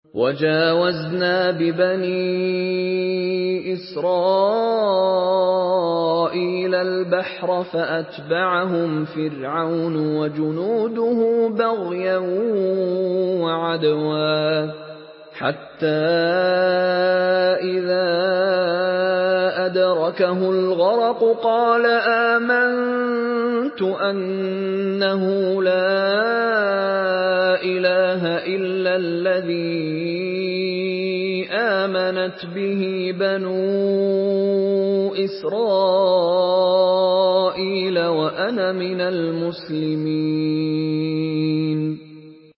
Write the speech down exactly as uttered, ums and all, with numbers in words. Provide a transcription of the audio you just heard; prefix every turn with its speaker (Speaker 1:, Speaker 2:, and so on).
Speaker 1: وَجَاوَزْنَا بِبَنِي إِسْرَائِيلَ الْبَحْرَ فَأَتْبَعَهُمْ فِرْعَوْنُ وَجُنُودُهُ بَغْيًا وَعَدْوًا حَتَّىٰ إِذَا أَدْرَكَهُ الْغَرَقُ قَالَ آمَنتُ أَنَّهُ لَا إِلَٰهَ إِلَّا الَّذِي آمَنَتْ بِهِ بَنُو إِسْرَائِيلَ وَأَنَا مِنَ الْمُسْلِمِينَ